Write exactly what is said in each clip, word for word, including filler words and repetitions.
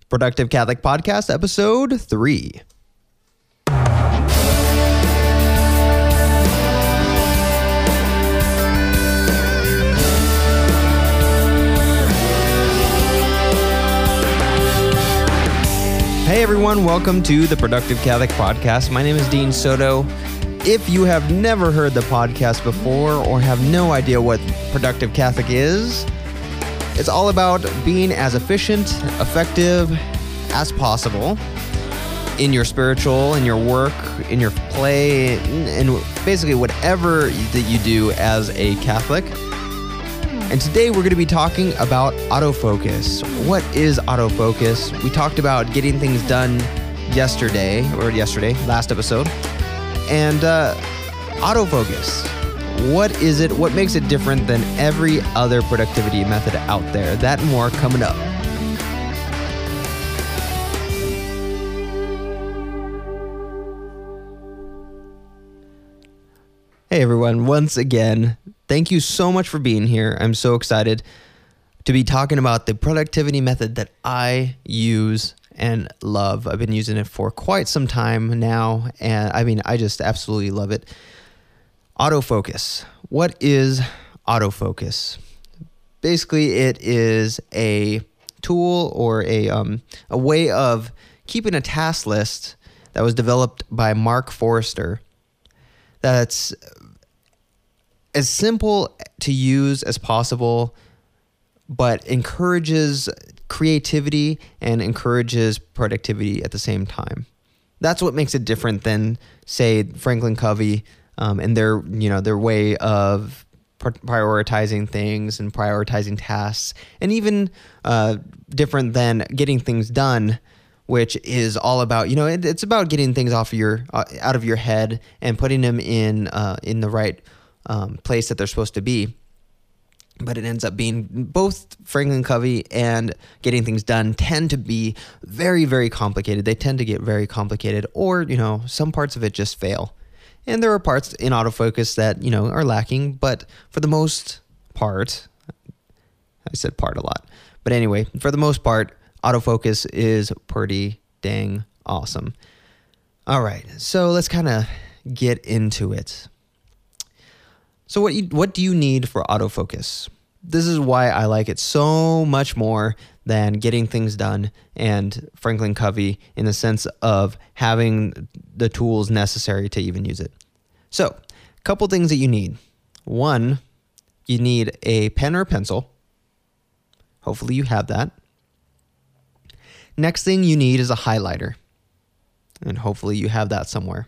Productive Catholic Podcast, episode three. Hey everyone, welcome to the Productive Catholic Podcast. My name is Dean Soto. If you have never heard the podcast before or have no idea what Productive Catholic is, it's all about being as efficient, effective as possible in your spiritual, in your work, in your play, and basically whatever that you do as a Catholic. And today we're going to be talking about autofocus. What is autofocus? We talked about getting things done yesterday, or yesterday, last episode. And uh, autofocus. What is it? What makes it different than every other productivity method out there? That and more coming up. Hey everyone, once again, thank you so much for being here. I'm so excited to be talking about the productivity method that I use and love. I've been using it for quite some time now, and I mean, I just absolutely love it. Autofocus. What is autofocus? Basically, it is a tool or a um, a way of keeping a task list that was developed by Mark Forrester that's as simple to use as possible, but encourages creativity and encourages productivity at the same time. That's what makes it different than, say, Franklin Covey um, and their, you know, their way of prioritizing things and prioritizing tasks, and even uh, different than getting things done, which is all about, you know, it, it's about getting things off of your uh, out of your head and putting them in uh, in the right um, place that they're supposed to be. But it ends up being both Franklin Covey and getting things done tend to be very, very complicated. They tend to get very complicated, or, you know, some parts of it just fail. And there are parts in autofocus that, you know, are lacking, but for the most part, I said part a lot. But anyway, for the most part, autofocus is pretty dang awesome. All right, so let's kind of get into it. So what you, what do you need for autofocus? This is why I like it so much more than getting things done and Franklin Covey, in the sense of having the tools necessary to even use it. So, a couple things that you need. One, you need a pen or pencil. Hopefully you have that. Next thing you need is a highlighter. And hopefully you have that somewhere.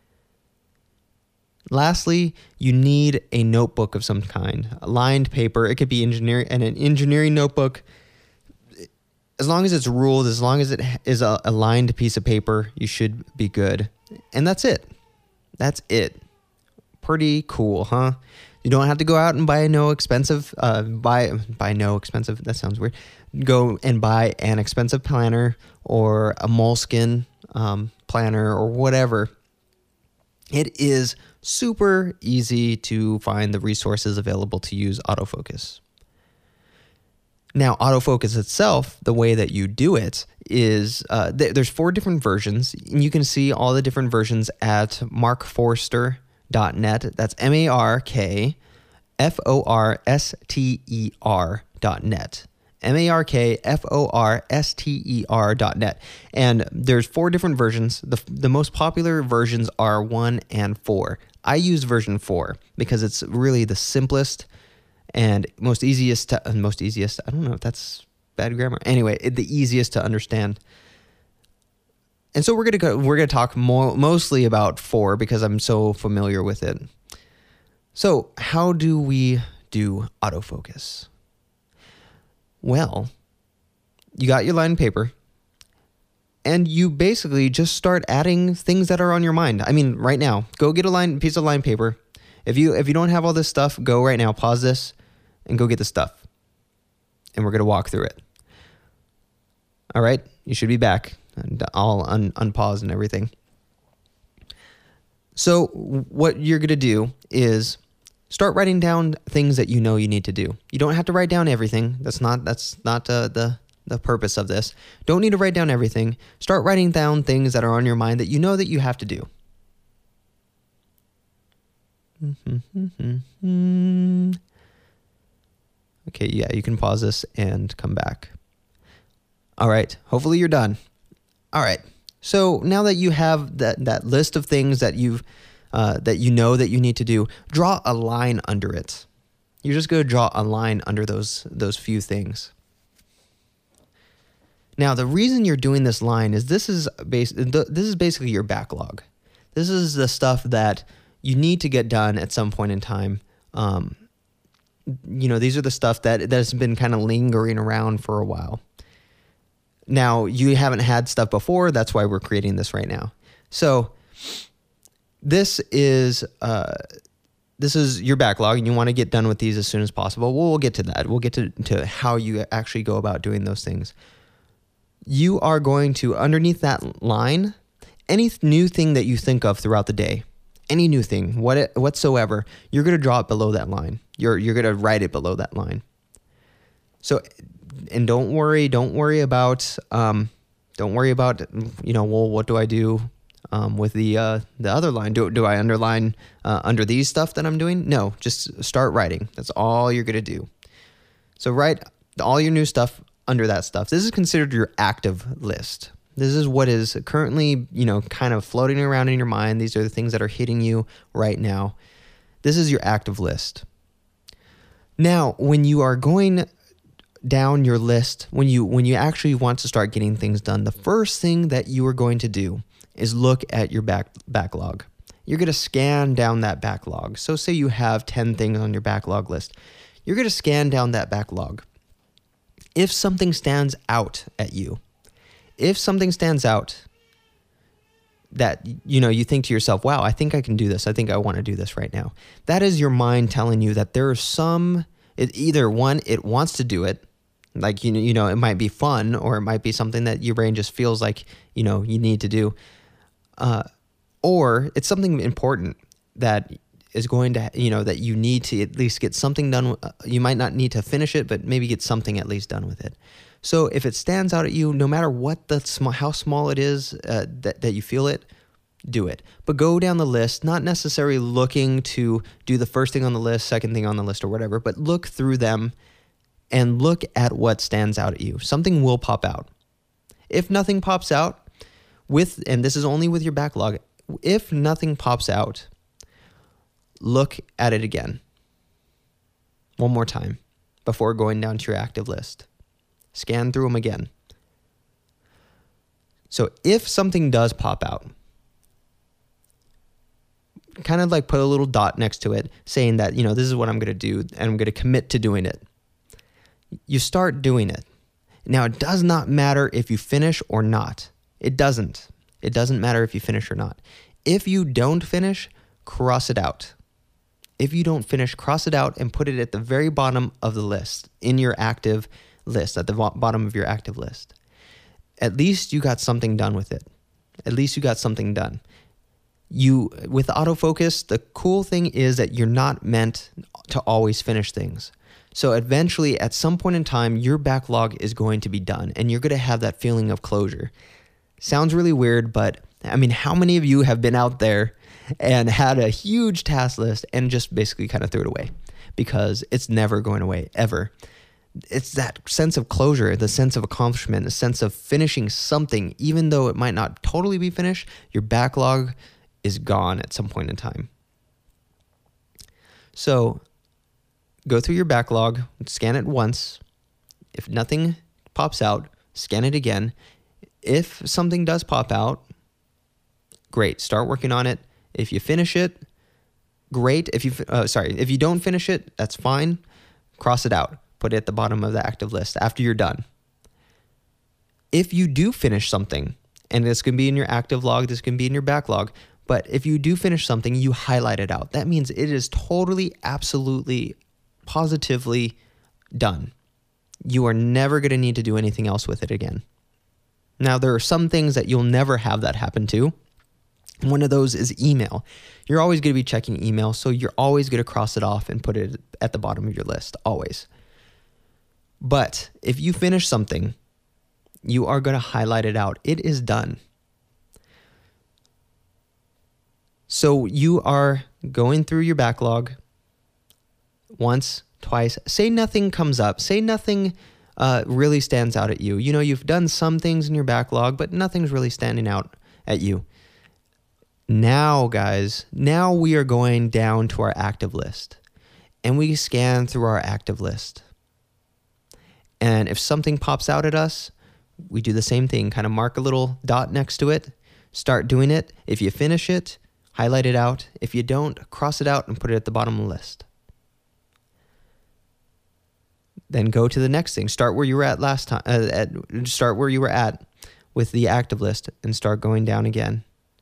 Lastly, you need a notebook of some kind, a lined paper. It could be engineering and an engineering notebook. As long as it's ruled, as long as it is a, a lined piece of paper, you should be good. And that's it. That's it. Pretty cool, huh? You don't have to go out and buy no expensive, uh, buy buy no expensive. That sounds weird. Go and buy an expensive planner or a Moleskine um, planner or whatever. It is super easy to find the resources available to use autofocus. Now, autofocus itself, the way that you do it is, uh, th- there's four different versions, and you can see all the different versions at mark forster dot net. That's M A R K F O R S T E R dot net. M A R K F O R S T E R dot net. And there's four different versions. The, the most popular versions are one and four. I use version four because it's really the simplest and most easiest to, uh, most easiest, I don't know if that's bad grammar. Anyway, it, the easiest to understand. And so we're going to go, we're going to talk more, mostly about four because I'm so familiar with it. So how do we do autofocus? Well, you got your lined paper, and you basically just start adding things that are on your mind. I mean, right now, go get a line piece of lined paper. If you if you don't have all this stuff, go right now, pause this, and go get the stuff. And we're going to walk through it. All right? You should be back. And I'll un- unpause and everything. So what you're going to do is start writing down things that you know you need to do. You don't have to write down everything. That's not that's not uh, the the purpose of this. Don't need to write down everything. Start writing down things that are on your mind that you know that you have to do. Okay, yeah, you can pause this and come back. All right, hopefully you're done. All right, so now that you have that, that list of things that you've uh, that you know that you need to do, draw a line under it. You're just going to draw a line under those those few things. Now, the reason you're doing this line is this is base, this is basically your backlog. This is the stuff that you need to get done at some point in time. Um, you know, these are the stuff that that's been kind of lingering around for a while. Now, you haven't had stuff before. That's why we're creating this right now. So this is uh, this is your backlog, and you want to get done with these as soon as possible. Well, we'll get to that. We'll get to, to how you actually go about doing those things. You are going to, underneath that line, any new thing that you think of throughout the day, any new thing, what it, whatsoever, you're going to draw it below that line. You're you're going to write it below that line. So, and don't worry, don't worry about, um, don't worry about, you know, well, what do I do um, with the uh, the other line? Do do I underline uh, under these stuff that I'm doing? No, just start writing. That's all you're going to do. So write all your new stuff under that stuff. This is considered your active list. This is what is currently, you know, kind of floating around in your mind. These are the things that are hitting you right now. This is your active list. Now, when you are going down your list, when you when you actually want to start getting things done, the first thing that you are going to do is look at your back backlog. You're going to scan down that backlog. So say you have ten things on your backlog list. You're going to scan down that backlog. If something stands out at you, if something stands out that, you know, you think to yourself, wow, I think I can do this. I think I want to do this right now. That is your mind telling you that there is some, it, either one, it wants to do it. Like, you know, you know, it might be fun, or it might be something that your brain just feels like, you know, you need to do. Uh, or it's something important that is going to, you know, that you need to at least get something done. You might not need to finish it, but maybe get something at least done with it. So if it stands out at you, no matter what the sm- how small it is uh, that, that you feel it, do it. But go down the list, not necessarily looking to do the first thing on the list, second thing on the list or whatever, but look through them and look at what stands out at you. Something will pop out. If nothing pops out with, and this is only with your backlog, if nothing pops out, look at it again. One more time before going down to your active list. Scan through them again. So if something does pop out, kind of like put a little dot next to it saying that, you know, this is what I'm going to do and I'm going to commit to doing it. You start doing it. Now, it does not matter if you finish or not. It doesn't. It doesn't matter if you finish or not. If you don't finish, cross it out. If you don't finish, cross it out and put it at the very bottom of the list, in your active list, at the bottom of your active list. At least you got something done with it. At least you got something done. You, with autofocus, the cool thing is that you're not meant to always finish things. So eventually, at some point in time, your backlog is going to be done, and you're going to have that feeling of closure. Sounds really weird, but I mean, how many of you have been out there and had a huge task list and just basically kind of threw it away? Because it's never going away, ever. It's that sense of closure, the sense of accomplishment, the sense of finishing something, even though it might not totally be finished, your backlog is gone at some point in time. So go through your backlog, scan it once. If nothing pops out, scan it again. If something does pop out, great, start working on it. If you finish it, great. If you, uh, sorry, if you don't finish it, that's fine. Cross it out. Put it at the bottom of the active list after you're done. If you do finish something, and this can be in your active log, this can be in your backlog, but if you do finish something, you highlight it out. That means it is totally, absolutely, positively done. You are never going to need to do anything else with it again. Now, there are some things that you'll never have that happen to. One of those is email. You're always going to be checking email, so you're always going to cross it off and put it at the bottom of your list, always. But if you finish something you are going to highlight it out. It is done. So you are going through your backlog once, twice. Say nothing comes up. Say nothing uh, really stands out at you. You know, you've done some things in your backlog, but nothing's really standing out at you. Now, guys, now we are going down to our active list, and we scan through our active list. And if something pops out at us, we do the same thing, kind of mark a little dot next to it, start doing it. If you finish it, highlight it out. If you don't, cross it out and put it at the bottom of the list. Then go to the next thing. Start where you were at last time. Uh, at, start where you were at with the active list and start going down again.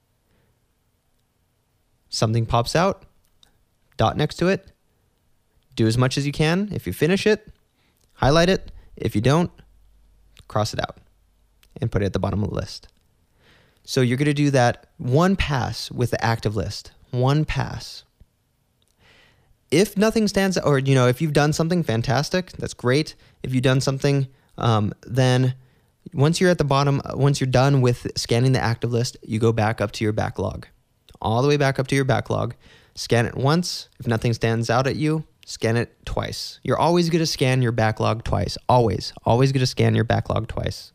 Something pops out, dot next to it. Do as much as you can. If you finish it, highlight it. If you don't, cross it out and put it at the bottom of the list. So you're going to do that one pass with the active list. One pass. If nothing stands, or, you know, if you've done something fantastic, that's great. If you've done something, um, then once you're at the bottom, once you're done with scanning the active list, you go back up to your backlog. All the way back up to your backlog. Scan it once. If nothing stands out at you, scan it twice. You're always going to scan your backlog twice. Always. Always going to scan your backlog twice.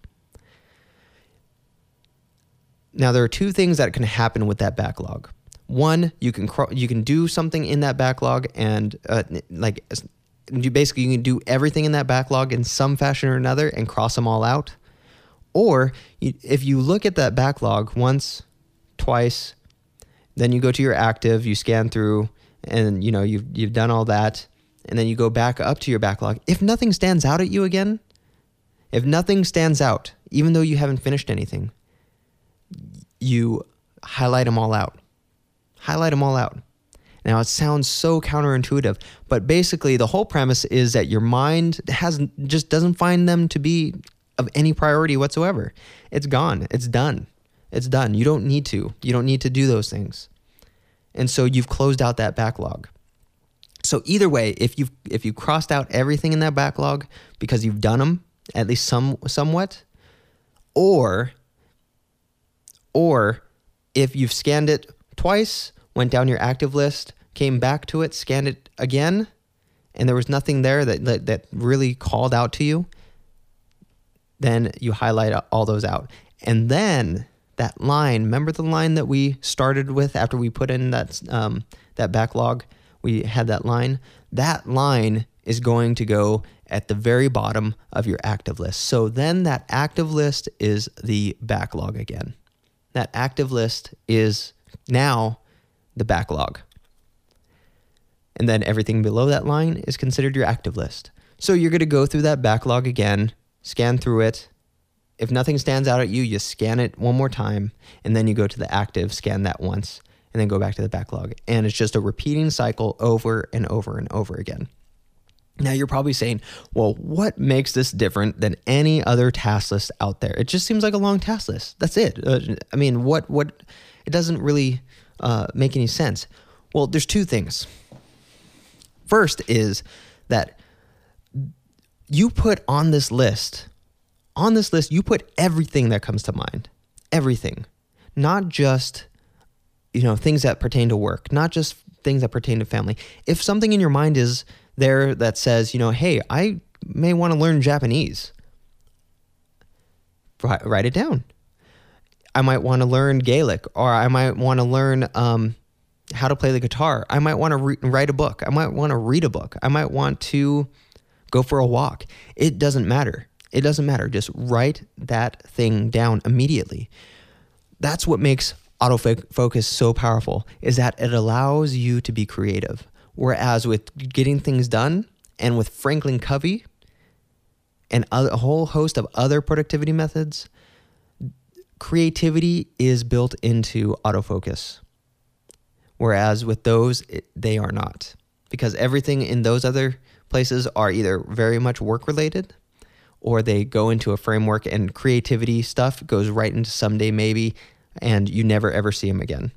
Now, there are two things that can happen with that backlog. One, you can cro- you can do something in that backlog, and uh, like you basically you can do everything in that backlog in some fashion or another and cross them all out. Or you, if you look at that backlog once, twice, then you go to your active, you scan through, and you know you've you've done all that, and then you go back up to your backlog. If nothing stands out at you again, if nothing stands out, even though you haven't finished anything, you highlight them all out. Highlight them all out. Now, it sounds so counterintuitive, but basically the whole premise is that your mind has just doesn't find them to be of any priority whatsoever. It's gone. It's done. It's done. You don't need to. You don't need to do those things. And so you've closed out that backlog. So either way, if you've if you crossed out everything in that backlog because you've done them, at least some somewhat, or or if you've scanned it twice, went down your active list, came back to it, scanned it again, and there was nothing there that, that, that really called out to you, then you highlight all those out. And then that line, remember the line that we started with after we put in that, um, that backlog? We had that line. That line is going to go at the very bottom of your active list. So then that active list is the backlog again. That active list is now the backlog. And then everything below that line is considered your active list. So you're going to go through that backlog again, scan through it. If nothing stands out at you, you scan it one more time, and then you go to the active, scan that once, and then go back to the backlog. And it's just a repeating cycle over and over and over again. Now you're probably saying, well, what makes this different than any other task list out there? It just seems like a long task list. That's it. Uh, I mean, what, what, it doesn't really uh, make any sense. Well, there's two things. First is that you put on this list, on this list, you put everything that comes to mind, everything, not just, you know, things that pertain to work, not just things that pertain to family. If something in your mind is there that says, you know, hey, I may want to learn Japanese, write it down. I might want to learn Gaelic, or I might want to learn um, how to play the guitar. I might want to re- write a book. I might want to read a book. I might want to go for a walk. It doesn't matter. It doesn't matter. Just write that thing down immediately. That's what makes autofocus so powerful, is that it allows you to be creative. Whereas with getting things done and with Franklin Covey and a whole host of other productivity methods, creativity is built into autofocus. Whereas with those, it, they are not. Because everything in those other places are either very much work-related, or they go into a framework and creativity stuff goes right into someday maybe, and you never ever see them again.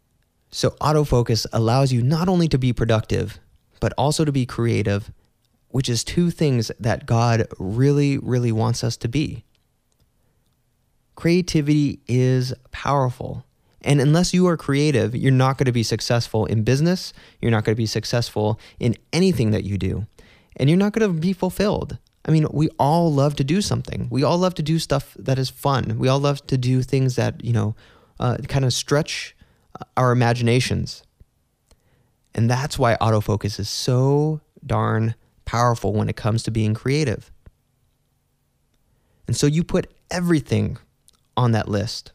So autofocus allows you not only to be productive, but also to be creative which is two things that God really, really wants us to be. Creativity is powerful. And unless you are creative, you're not going to be successful in business. You're not going to be successful in anything that you do. And you're not going to be fulfilled. I mean, we all love to do something. We all love to do stuff that is fun. We all love to do things that, you know, uh, kind of stretch our imaginations. And that's why autofocus is so darn powerful when it comes to being creative. And so you put everything on that list.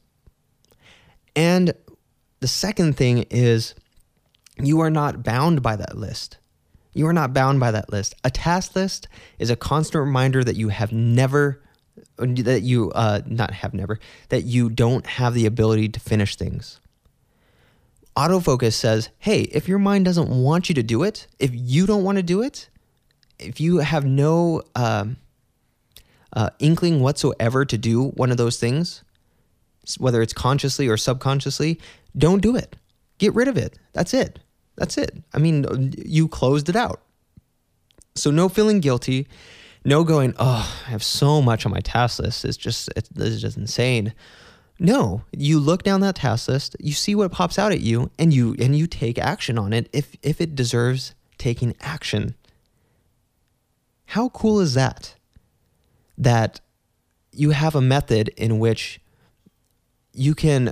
And the second thing is you are not bound by that list. You are not bound by that list. A task list is a constant reminder that you have never, that you, uh, not have never, that you don't have the ability to finish things. Autofocus says, hey, if your mind doesn't want you to do it, if you don't want to do it, if you have no um, uh, inkling whatsoever to do one of those things, whether it's consciously or subconsciously, don't do it. Get rid of it. That's it. That's it. I mean, you closed it out. So no feeling guilty, no going, oh, I have so much on my task list. It's just, it's, this is just insane. No, you look down that task list, you see what pops out at you, and you and you take action on it if if it deserves taking action. How cool is that? That you have a method in which you can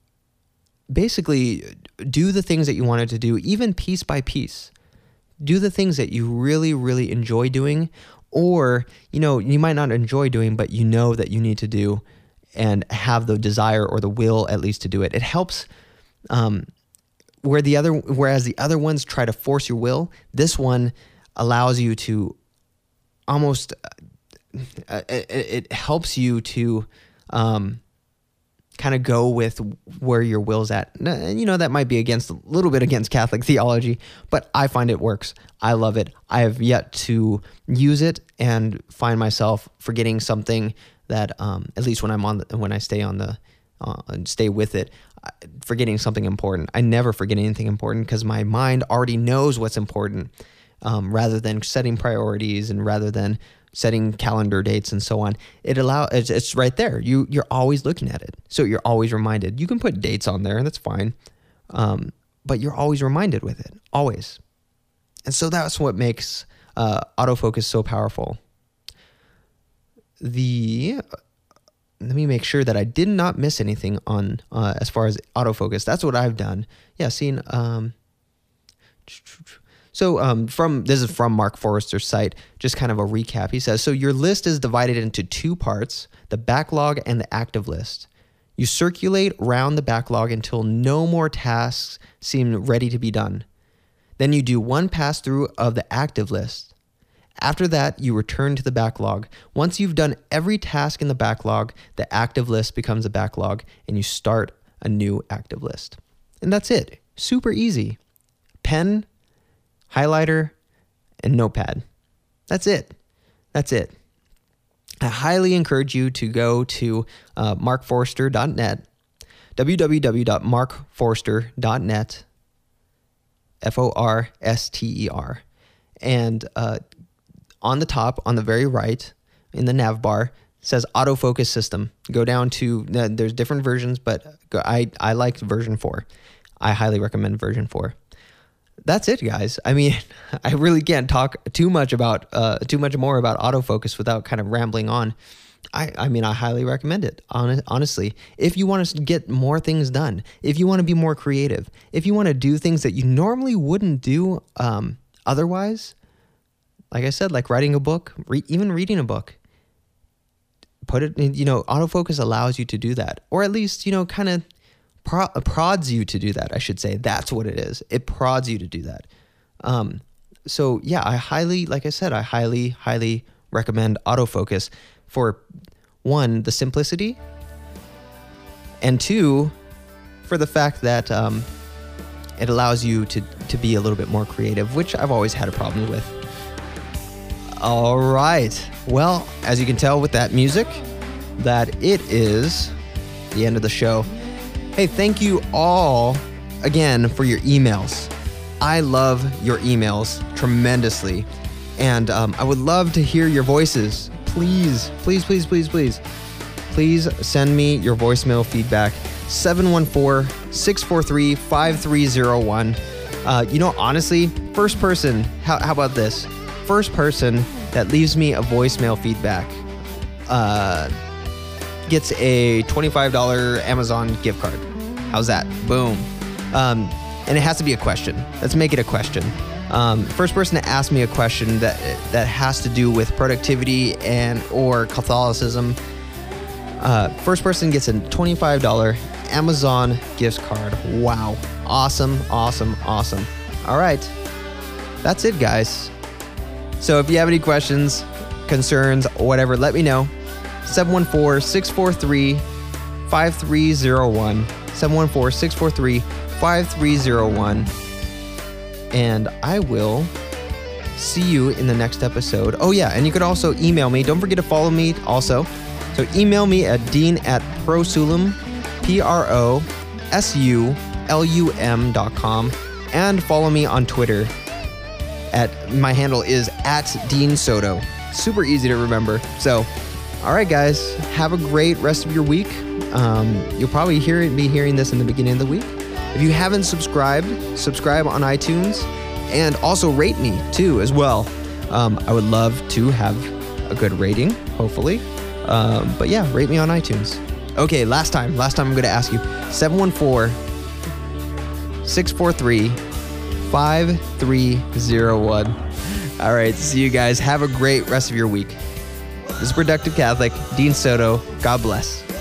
basically do the things that you wanted to do, even piece by piece. Do the things that you really, really enjoy doing, or, you know, you might not enjoy doing, but you know that you need to do and have the desire or the will at least to do it. It helps um, where the other, whereas the other ones try to force your will, this one allows you to almost, uh, it, it helps you to um, kind of go with where your will's at. And you know, that might be against a little bit against Catholic theology, but I find it works. I love it. I have yet to use it and find myself forgetting something that um, at least when I'm on the, when I stay on the uh, stay with it, forgetting something important. I never forget anything important because my mind already knows what's important. Um, rather than setting priorities and rather than setting calendar dates and so on, it allow it's, it's right there. You you're always looking at it, so you're always reminded. You can put dates on there, and that's fine, um, but you're always reminded with it, always. And so that's what makes uh, autofocus so powerful. The let me make sure that I did not miss anything on uh, as far as autofocus. That's what I've done. Yeah, seen. Um, so um, from this is from Mark Forrester's site. Just kind of a recap. He says, so your list is divided into two parts: the backlog and the active list. You circulate around the backlog until no more tasks seem ready to be done. Then you do one pass through of the active list. After that, you return to the backlog. Once you've done every task in the backlog, the active list becomes a backlog, and you start a new active list. And that's it. Super easy. Pen, highlighter, and notepad. That's it. That's it. I highly encourage you to go to uh, mark forster dot net, w w w dot mark forster dot net, F O R S T E R, and uh, on the top, on the very right, in the nav bar, it says autofocus system. Go down to, uh, there's different versions, but go, I, I like version four. I highly recommend version four. That's it, guys. I mean, I really can't talk too much about, uh, too much more about autofocus without kind of rambling on. I, I mean, I highly recommend it, honestly. If you want to get more things done, if you want to be more creative, if you want to do things that you normally wouldn't do um, otherwise, like I said, like writing a book, re- even reading a book, put it in, you know, autofocus allows you to do that. Or at least, you know, kind of pro- prods you to do that, I should say. That's what it is. It prods you to do that. Um, so yeah, I highly, like I said, I highly, highly recommend autofocus for one, the simplicity, and two, for the fact that um, it allows you to, to be a little bit more creative, which I've always had a problem with. All right. Well, as you can tell with that music, that it is the end of the show. Hey, thank you all again for your emails. I love your emails tremendously. And um, I would love to hear your voices. Please, please, please, please, please, please send me your voicemail feedback. seven one four, six four three, five three zero one. Uh, you know, honestly, first person, how, how about this? First person that leaves me a voicemail feedback uh, gets a twenty-five dollars Amazon gift card. How's that? Boom. Um, and it has to be a question. Let's make it a question. Um, first person to ask me a question that that has to do with productivity and or Catholicism. Uh, first person gets a twenty-five dollars Amazon gift card. Wow. Awesome, awesome, awesome. All right. That's it, guys. So if you have any questions, concerns, whatever, let me know. seven one four, six four three, five three zero one. seven one four, six four three, five three zero one. And I will see you in the next episode. Oh, yeah. And you could also email me. Don't forget to follow me also. So email me at dean at prosulum, P R O S U L U M dot com. And follow me on Twitter. At my handle is at Dean Soto. Super easy to remember. So, all right, guys, have a great rest of your week. Um, you'll probably hear be hearing this in the beginning of the week. If you haven't subscribed, subscribe on iTunes and also rate me too as well. Um, I would love to have a good rating, hopefully. Um, but yeah, rate me on iTunes. Okay, last time, last time I'm going to ask you, seven one four, six four three, five three zero one. All right, see you guys. Have a great rest of your week. This is Productive Catholic, Dean Soto. God bless.